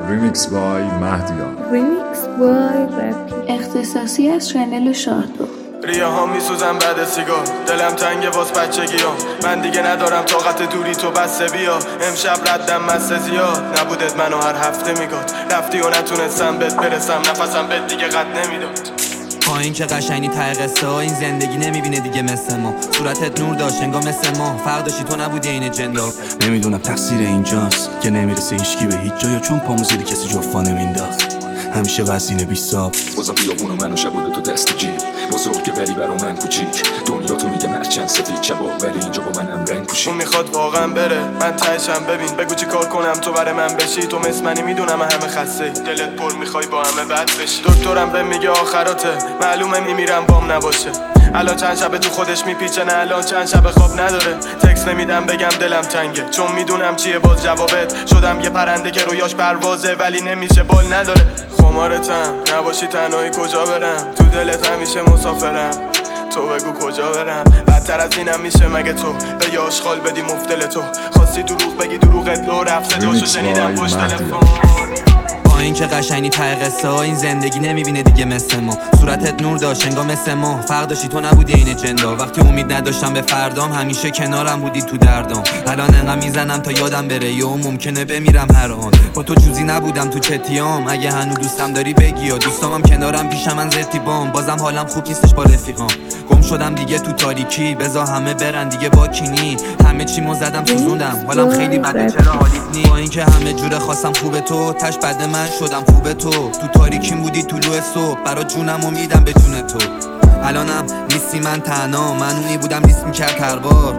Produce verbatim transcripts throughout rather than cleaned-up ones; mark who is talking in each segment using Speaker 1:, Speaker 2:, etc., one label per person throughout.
Speaker 1: ریمیکس بای مهدیان.
Speaker 2: ریمیکس بای رپی
Speaker 3: اختصاصی از چنل شاهدو.
Speaker 4: ریه ها میسوزن بعد سیگار، دلم تنگه واس بچگیام. من دیگه ندارم طاقت دوری تو بسه بیا. امشب ردم مسته زیاد نبودت منو هر هفته میگاد. رفتی و نتونستم بهت برسم، نفسم بهت دیگه قد نمیداد.
Speaker 5: پایین که قشنگی ته قصه ها، این زندگی نمیبینه دیگه مثل ما. صورتت نور داشت انگار مثل ما، فرق داشتی تو نبودی این جندا.
Speaker 6: نمیدونم تقصیر اینجاست که نمیرسه هیچکی به هیچ جا، یا چون پامو زیر کسی جفا نمینداخت. همیشه وزینه بیستاب
Speaker 7: بازم بیابون و منو شبوده تو دست جیب بزرگ که ولی برا من کوچیک. دنیا تو میگه مرچن سفید شبا ولی اینجا با منم رنگ پوشی.
Speaker 4: اون میخواد واقعا بره، من تهشم ببین. بگو چی کار کنم تو برای من بشی. تو مثل منی میدونم همه خسته، دلت پر میخوای با همه بد بشی. دکترم به میگه آخراته، معلومه میمیرم بام نباشه. الان چند شب تو خودش میپیچه، نه الان چند شب خواب نداره. تکس نمیدم بگم دلم تنگه، چون میدونم چیه باز جوابت. شدم یه پرنده که رویاش پروازه ولی نمیشه بال نداره. خمارتم نباشی تنهایی کجا برم، تو دلت همیشه مسافرم. تو بگو کجا برم، بدتر از اینم میشه مگه تو به یه آشغال بدی مفتل تو. خواستی دروغ بگی دروغت لو رفته جاشو شنیدم پشت تلفن.
Speaker 5: با این که قشنگی ته قصه ها، این زندگی نمیبینه دیگه مثل ما. صورتت نور داشت انگار مثل ما، فرق داشتی تو نبودی این جندا. وقتی امید نداشتم به فردام، همیشه کنارم بودی تو دردام. الان انقدر میزنم تا یادم بره، یا ممکنه بمیرم هر آن. با تو جوزی نبودم تو چتیام، اگه هنو دوستم داری بگی. یا دوستامم کنارم پیشم من زرتی بام، بازم حالم خوب نیستش با رفیقام. گم شدم دیگه تو تاریکی، بذار همه برن دیگه با کینی. همه چیمو زدم سوزوندم، حالم خیلی بده چرا حالیت نی. با اینکه همه جوره خواستم خوبه تو، تش بد من شدم خوبه تو. تو تاریکیم بودی طلوع صبح، برا جونم امیدم به جون تو. الانم نیستی من تنها، من اونی بودم لیست میکرد هر بار.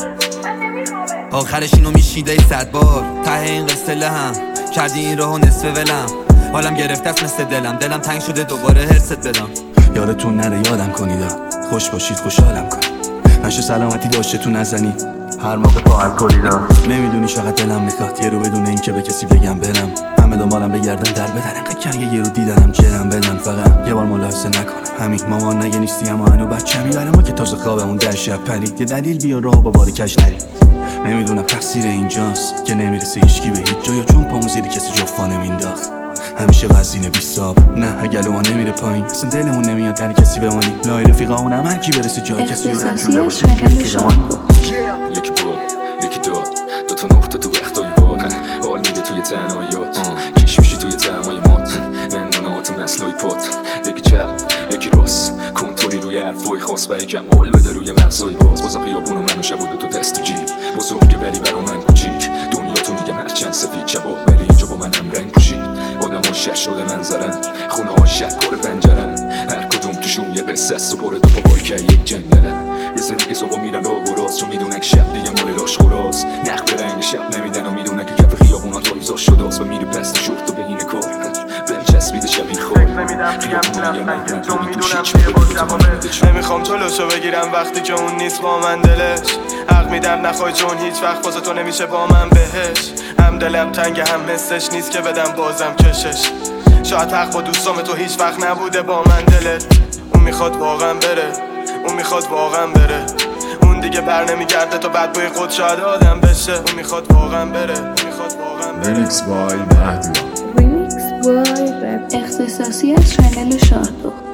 Speaker 5: آخرش اینو میشیده صد بار. ته این قصه لهم کردی این راهو نصف ولم. حالم گرفته است مثل دلم، دلم تنگ شده دوباره هرست بدم.
Speaker 6: یادتون نره یادم کنیدا، خوش باشید خوشحالم کنید. نشه سلامتی داشته تو نزنی هر موقع با الکلیدا. نمیدونی چقدر دلم میخواد یه رو بدون این که به کسی بگم برم. همه دنبالم بگردن در بدن، انقدر کنگه یه رو دیدنم جرم بدن. فقط یه بار ملاحظه نکنم همین مامان نگه نیستی اما هنو بچه‌می. برای ما که تازه خوابمون در شب پرید، یه دلیل بیا راه با بار کش نرید. نمیدونم تقصیر اینجاست که نمیرسه هیچکی به هیچ جا، یا چون پامو زیر کسی جفا نمینداخت. همیشه وزینه بیستاب نه اگلو ما نمیره پایین، اصلا دلمون نمیاد در کسی بمانی. لای رفیقامونم هر کی برسه جای کسی رو
Speaker 3: اختصاصی از چنل شاهدو.
Speaker 7: یکی بود یکی داد دو تا نقطه تو وقتای باد. حال میده توی تنهاییات، کش میشی توی تمای مات. منونات نسلای پات، یکی چپ یکی راست. کنترلی روی حرفای خاص و یکم حال بده روی مغزای باز. بازم خیابون و منو شبوده تو دست جیب بزرگه ولی برا من کوچیک. دنیا تو میگه مرچن سفید شبا ولی اینجا با منم رنگ پوشید. آدم ها شش شده منظرن، خونه ها شکار پنجرن. هر کدوم توشون یه قصه است و باره دو پاپای که یک جنگلن. یه سری که صبح میرن راه و راست، چون میدونن که شب دیگه مال لاش خوراست. نخ به رنگ شب نمیدن و میدونن که کف خیابون ها تاریزا شده است. و میری پست شورت و بهینه کار بهم چسبیده شبیه خور.
Speaker 4: نمیدم بگم دلم تنگه، چون میدونم چیه باز جوابه. نمیخوام جلوشو بگیرم وقتی که اون نیست با من دلش. حق میدم نخوای چون هیچ وقت واسه تو نمیشه با من بهش. هم دلم تنگه هم مثلش نیست که بدم بازم کشش. شاید حق با دوستام تو هیچ وقت نبوده با من دلت. اون میخواد واقعا بره، اون میخواد واقعا بره. اون دیگه بر نمیگرده تا بعد بای خود شاید آدم بشه. اون میخواد واقعا بره، اون میخواد واقعا بره.
Speaker 1: ریمیکس بای مهدیان.
Speaker 2: ریمیکس بای رپی
Speaker 3: اختصاصی از چنل شاهدو.